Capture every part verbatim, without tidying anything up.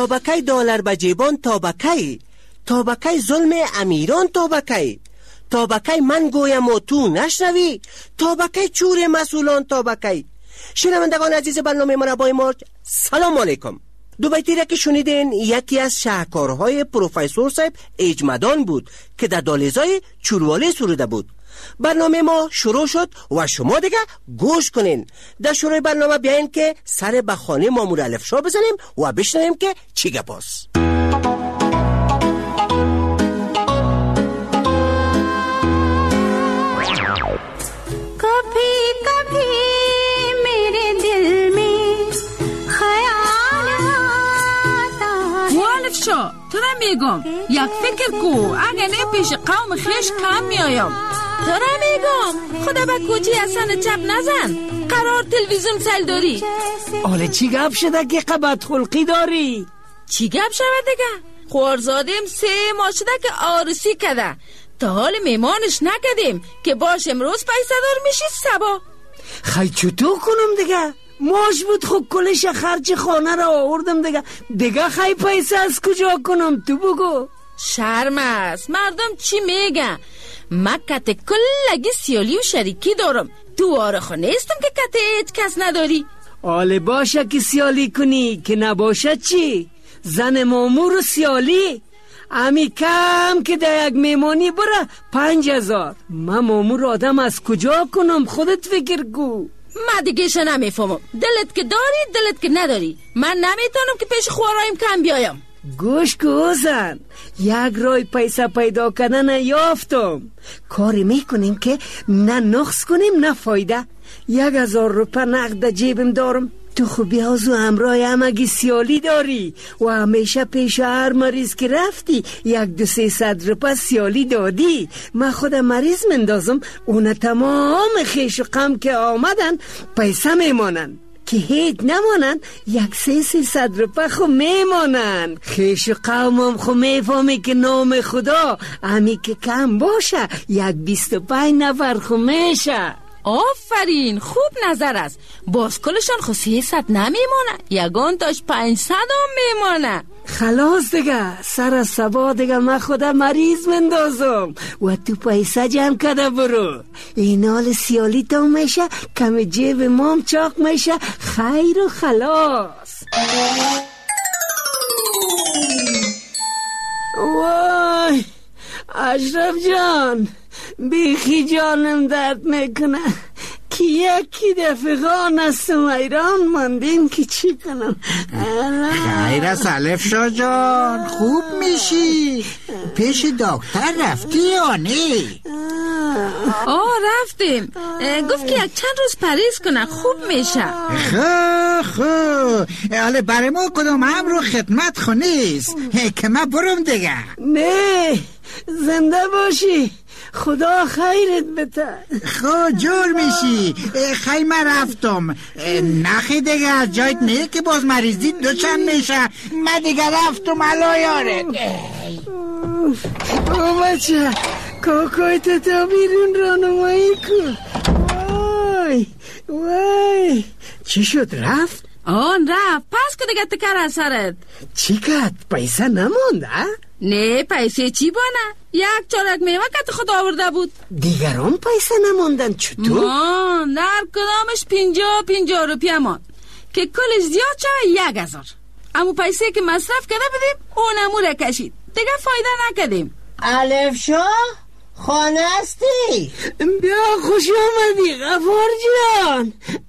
تابکی دلار به جیبان تابکی، تابکی ظلم امیران تابکی، تابکی من گویم و تو نشنوی، تابکی چور مسئولان تابکی. شنوندگان عزیز برنامه مربای مارج، سلام علیکم. دو بیتی را که شنیدین یکی از شاهکارهای پروفسور صاحب اجمدان بود که در دالیزای چوروالی سروده بود. برنامه ما شروع شد و شما دیگه گوش کنین. در شروع برنامه بیاین که سر به خانه مامور الفشا بزنیم و بشنویم که چی گپاست. شو تو را میگم یک فکر کو، اگه نه پیش قوم خیش کم میایم. تو را میگم خدا با کوچی اصلا چپ نزن، قرار تلویزیون سل داری. آله چی گپ شده که قبط خلقی داری؟ چی گپ شده دیگه؟ خوارزادیم سه ماه شده که آرسی کده، تا حال میمانش نکدیم که باش امروز پیسه دار میشی سبا. خیلی چطور کنم دیگه؟ ماش بود خب کلش خرچ خانه را آوردم دیگه دیگه خیلی پیسه از کجا کنم تو بگو. شرم است، مردم چی میگن؟ من کت کلگی سیالی و شریکی دارم، تو آرخو نیستم که کت هیچ کس نداری. آله باشه که سیالی کنی، که نباشه چی؟ زن مامور و سیالی امی کم که در یک میمانی بره پنج هزار. من مامور آدم از کجا کنم؟ خودت فکر کو. من دیگه شو نمیفهمم، دلت که داری دلت که نداری. من نمیتونم که پیش خوارایم کم بیایم. گوش کوزن، یک رای پیسه پیدا کردن یافتم. کاری میکنیم که نه نقص کنیم نه فایده. یک هزار روپه نقد جیبم دارم. تو خوبی هازو همراه همگی سیالی داری و همیشه پیش هر مریض که رفتی یک دو سی صد روپه سیالی دادی. من خود مریض مندازم، اون تمام خیش و غم که آمدن پیسه میمانن، که هیچ نمانن یک سی سی صد روپه خو میمانن. خیش و قومم خو میفهمی که نام خدا همی که کم باشه یک بیست و پنج نفر خو میشه. آفرین، خوب نظر است. باز کلشان خو سیصد نمیمانه، یگان تاش پنجصد هم میمانه. خلاص دیگه، سر از سبا دیگه من خدا مریض مندازم و تو پیسه جمع کده برو. این حال سیالی تا میشه، کم جیب مام چاق میشه، خیر و خلاص. وای اشرف جان، بیخی جانم درد میکنه که یکی دفقان هستم ایران ماندیم که چی کنم. خیر است الفشا جان، خوب میشی؟ پیش دکتر رفتی یا نه؟ آه رفتیم، گفت که یک چند روز پریز کنه خوب میشه. خب خب حالا برای ما کدام هم رو خدمت خونیست که من برم دیگه. نه زنده باشی، خدا خیرت بده. خب جور میشی. خیلی من رفتم، نخی دیگه از جایت نه که باز مریضی دو چند میشه. من دیگه رفتم الا یارت. او بچه کاکایت تا بیرون رانمایی کن. وای وای چی شد رفت؟ آن رفت، پس که دیگه تکر از سرت. چی کد؟ پیسه نمونده؟ نه پیسه چی بانه؟ یک چارک میوه که خود آورده بود. دیگران پیسه نموندن چطور؟ مان در کدامش پینجا پینجا روپیه مان که کلش زیاد شوه یک هزار. اما پیسه که مصرف کرده بدیم اونمو را کشید، دیگه فایده نکدیم. الفشا خانه هستی؟ بیا خوش آمدی غفار جان.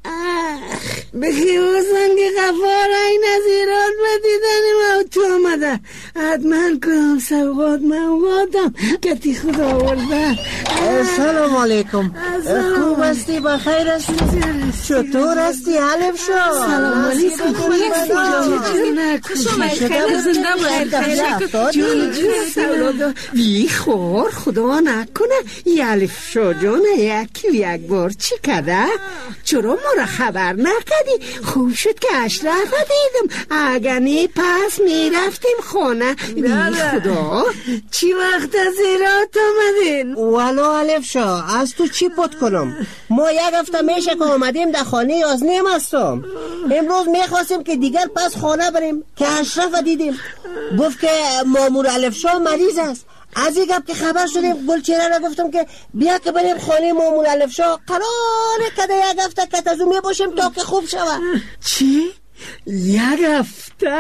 بخی بزن که غفار این از ایران بدیدن ما تو آمده. حتما کنم سوقات موقاتم که تی خدا آورده. سلام علیکم. خوب هستی؟ بخیر هستی؟ چطور هستی الفشا؟ سلام علیکم. خوش آمدی. خیلی زنده باید. جون جون بی خور خدا نکنه الفشا جان یکی یک بار چی کده؟ چرا ما را خبر نکدی؟ خوب شد که اشرف دیدم، اگر نی پس می رفتیم خونه. نه خدا چی وقت از ایرات آمدین؟ والا الف شا از تو چی پت کنم؟ ما یک هفته میشه که آمدیم در خانه یازنیم هستم. امروز میخواستیم که دیگر پس خانه بریم که اشرف دیدیم گفت که مامور الف شا مریض است. از این گپ که خبر شدیم گلچهره را گفتم که بیا که بریم خانه مامور الف شا. قراره که در یک هفته کتازو می باشیم تا که خوب شود. چی؟ یک هفته؟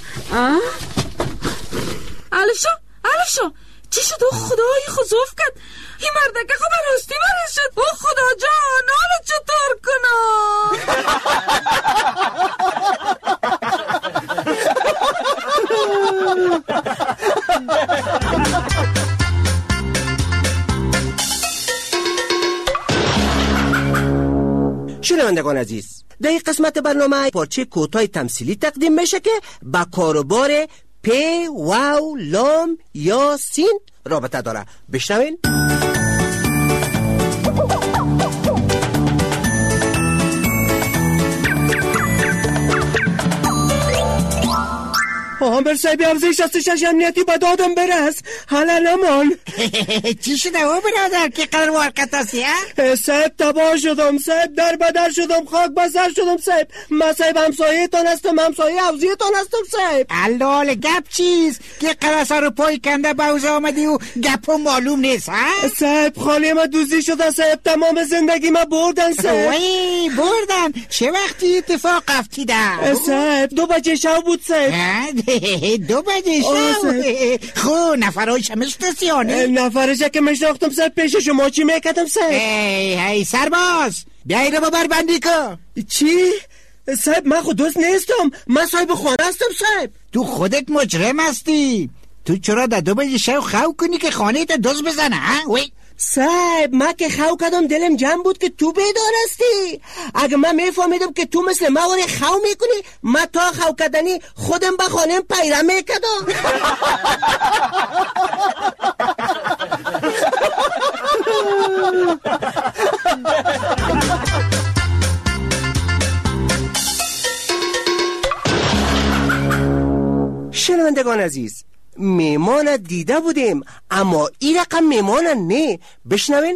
الف شا الف شا چی شد؟ او خدای خضوف کرد این مردکه خب راستی مریض شد. او خدا جان حالا چطور کنم؟ شنوندگان عزیز، در این قسمت برنامه پارچه کوتاه تمثیلی تقدیم میشه که با کاروبار پ، واو، لام یا سین رابطه داره. بشنوین. آمر صاحب افزایش شصت و شش امنیتی با دادم برس حالا نمان. چی شده او برادر که قرار وارکت هستی؟ صاحب تباه شدم صاحب، در بدر شدم، خاک بسر شدم صاحب. من صاحب همسایه تان هستم، همسایه افزایه تان هستم صاحب. اللال گپ چیز که قرار سر پای کنده باوزه آمدی و گپ و معلوم نیست ها؟ صاحب خانه ما دوزی شده صاحب، تمام زندگی ما بردن صاحب. وای بردن؟ چه وقتی اتفاق افتیده؟ صاحب دو بجه شو بود صاحب. دو بجه شو؟ خو نفرهایش هم اشتسیانه؟ نفرش که مشناختم صاحب پیش شما چی میکتم صاحب؟ هی هی سرباز بیایی رو ببر بندی که. چی؟ صاحب من خود دوست نیستم، من صاحب خانه هستم صاحب. تو خودت مجرم هستی، تو چرا در دو بجه شو خو کنی که خانه تا دوست بزنه ها؟ وی صاحب من که خو کردم دلم جمع بود که تو بیدار هستی. اگه من میفهمیدم که تو مثل ما ولی خو میکنی، من تا خو کردنی خودم به خانم پیره میکردم. شنوندگان عزیز، میمان دیده بودیم اما این رقم میمان نه. بشنوین.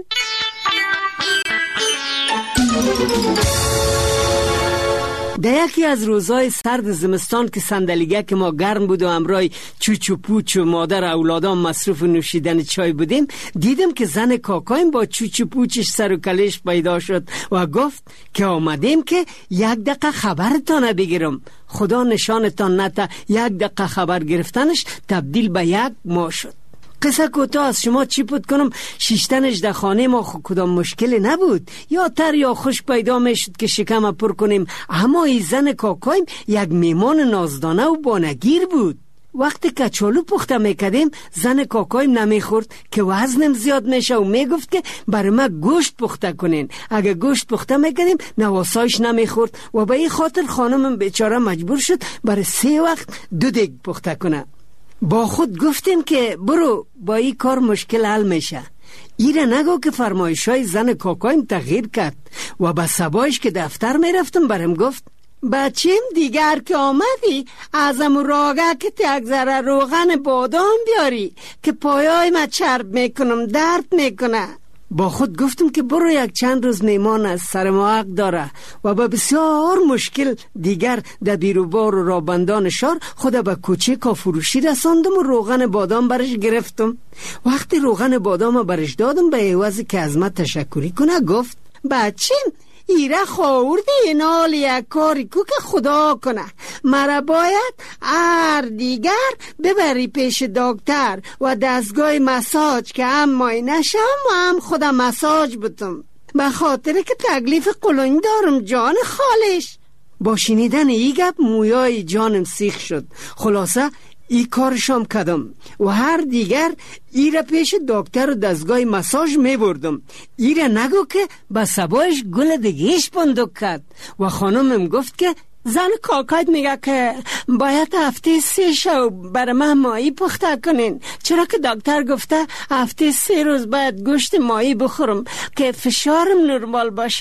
در یکی از روزهای سرد زمستان که صندلیگه که ما گرم بود و امرای چوچو پوچ و مادر اولادان مصروف نوشیدن چای بودیم، دیدم که زن کاکایم با چوچو پوچش سر و کلش پیدا شد و گفت که آمدیم که یک دقیقه خبرتان بگیرم. خدا نشانتان نته یک دقیقه خبر گرفتنش تبدیل به یک ماه شد. قصه کوتاه از شما چی پود کنم، شیشتنش در خانه ما خود کدام مشکلی نبود، یا تر یا خوش پیدا می شد که شکم پر کنیم. اما ای زن کاکایم یک میمان نازدانه و بانگیر بود. وقتی کچالو پخته میکردیم زن کاکایم نمیخورد که وزنم زیاد میشه و میگفت که برای ما گوشت پخته کنین. اگه گوشت پخته میکردیم نواسایش نمیخورد و به این خاطر خانمم بیچاره مجبور شد برای سه وقت دو دیگ پخته کنه. با خود گفتیم که برو با این کار مشکل حل میشه. ایره نگو که فرمایشای زن کاکایم تغییر کرد و با سبایش که دفتر میرفتم برم گفت بچیم دیگر که آمدی ازم راگه که تک ذره روغن بادام بیاری که پایای ما چرب میکنم درد میکنه. با خود گفتم که برو یک چند روز میمان از سر ما حق داره و با بسیار مشکل دیگر در بیروبار و رابندان شار خود به کوچه کافروشی رساندم و روغن بادام برش گرفتم. وقتی روغن بادام برش دادم به عوضی که از من تشکری کنه گفت بچیم ایره خواردی این حال یک کاری کو که خدا کنه، مرا باید هر دیگر ببری پیش دکتر و دستگاه مساج که هم ماینه شم و هم خودم مساج بتم به خاطر که تکلیف قلونی دارم جان خالش. با شنیدن ای گپ مویای جانم سیخ شد. خلاصه ای کارشم کردم و هر دیگر ای را پیش دکتر و دستگاه مساج می بردم. ای را نگو که با سبایش گل دیگیش بندک کرد و خانمم گفت که زن کاکایت میگه که باید هفته سه شو برای من ماهی پخته کنین، چرا که دکتر گفته هفته سه روز باید گوشت ماهی بخورم که فشارم نرمال باشه.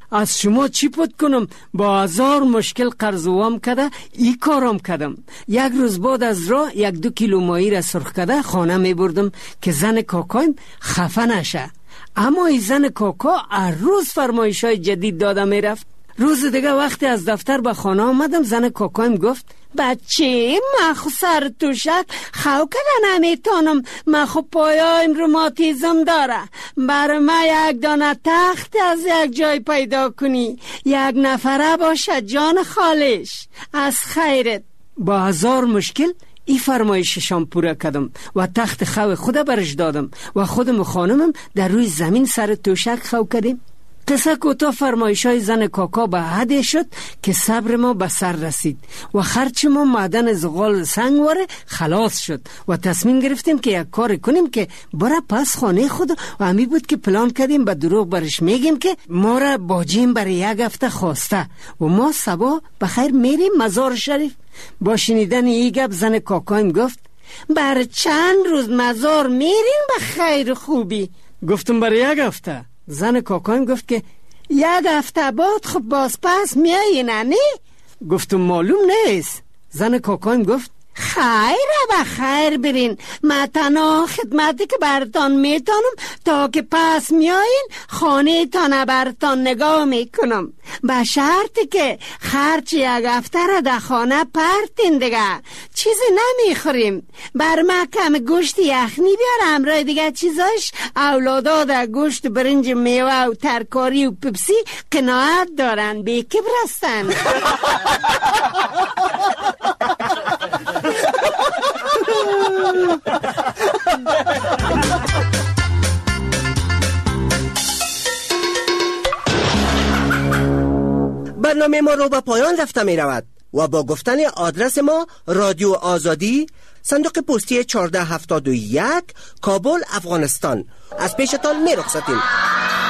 از شما چی پد کنم؟ با هزار مشکل قرض وام کده ای کارم کردم. یک روز بعد از راه یک دو کیلو ماهی را سرخ کده خانه می بردم که زن کاکایم خفه نشه. اما این زن کاکا هر روز فرمایش های جدید داده می رفت. روز دیگه وقتی از دفتر به خانه آمدم، زن کاکایم گفت بچه من خو سر توشک خو کده نمیتونم، من خو پایایم روماتیزم داره، برای من یک دانه تخت از یک جای پیدا کنی، یک نفره باشه جان خالش از خیرت. با هزار مشکل ای فرمایششان پورا کردم و تخت خو خود برش دادم و خودم و خانمم در روی زمین سر توشک خو کردیم. قصه کوتاه فرمایش های زن کاکا به حدی شد که صبر ما به سر رسید و خرچ ما معدن زغال سنگواره خلاص شد و تصمیم گرفتیم که یک کار کنیم که برای پس خانه خود و همی بود که پلان کردیم به دروغ برش میگیم که ما را باجیم برای یک هفته خواسته و ما صبح بخیر میریم مزار شریف. با شنیدن این گپ زن کاکایم گفت بر چند روز مزار میریم به خیر خوبی؟ گفتم برای یک هفته. زن کاکایم گفت که یک هفته بعد خب باز پس میایی نه؟ گفتم معلوم نیست. زن کاکایم گفت خیره به خیر برین، من تنها خدمتی که برتان میتونم تا که پس میایین خانه تانه برتان نگاه میکنم، به شرطی که خرچ یک هفته را در خانه پرتین دیگه، چیزی نمیخوریم. بر من کم گوشت یخنی بیار، همراه دیگه چیزاش اولادا در گوشت برنج میوه و ترکاری و پپسی قناعت دارن، بی کبر هستن. برنامه ما رو به پایان رفته می رود و با گفتن آدرس ما رادیو آزادی، صندوق پستی چهارده هفتاد و یک، کابل، افغانستان، از پیشتان می رخصتیم.